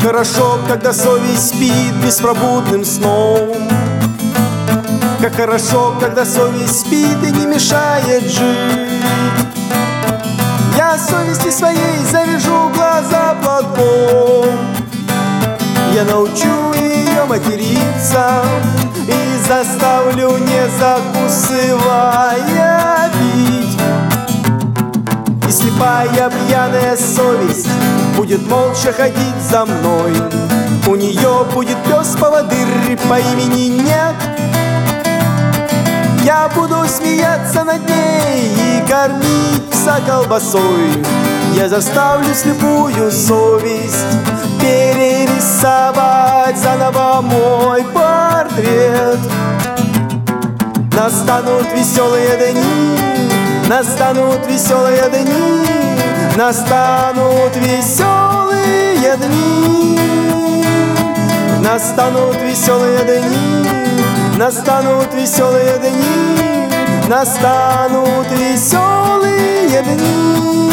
хорошо, когда совесть спит беспробудным сном. Как хорошо, когда совесть спит и не мешает жить. Я совести своей завяжу глаза платком. Я научу ее материться и заставлю, не закусывая, пить. И слепая пьяная совесть будет молча ходить за мной. У нее будет пес-поводырь по имени Нет. Я буду смеяться над ней и кормить пса колбасой. Я заставлю слепую совесть перерисовать заново мой портрет. Настанут веселые дни, настанут веселые дни, настанут веселые дни. Настанут веселые дни, настанут веселые дни, настанут веселые дни.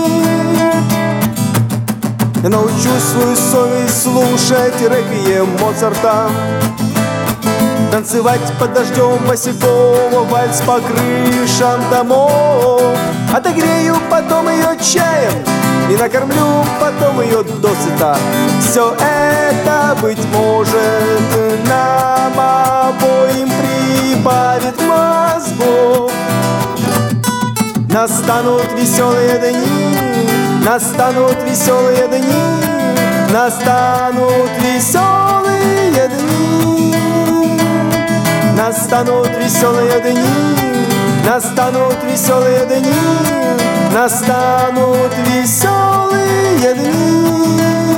Я научу свою совесть слушать реквием Моцарта, танцевать под дождем босиком вальс по крышам домов. Отогрею потом ее чаем и накормлю потом ее досыта. Все это, быть может, нам обоим прибавит мозгов. Настанут веселые дни, настанут веселые дни, настанут веселые дни. Настанут веселые дни, настанут веселые дни, настанут веселые дни.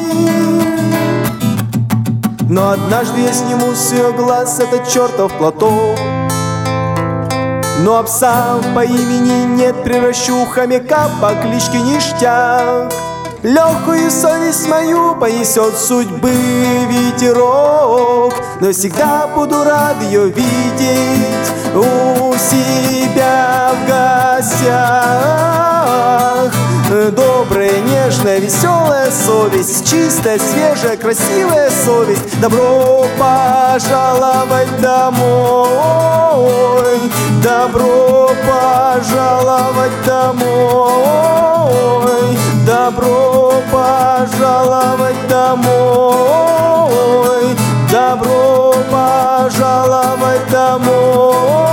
Но однажды я сниму с ее глаз этот чертов платок. Ну а пса по имени Нет превращу хомяка по кличке Ништяк. Легкую совесть мою понесет судьбы ветерок, но всегда буду рад ее видеть у себя в гостях. Добрая, нежная, веселая совесть, чистая, свежая, красивая совесть. Добро пожаловать домой, добро пожаловать домой, добро пожаловать домой, добро пожаловать домой.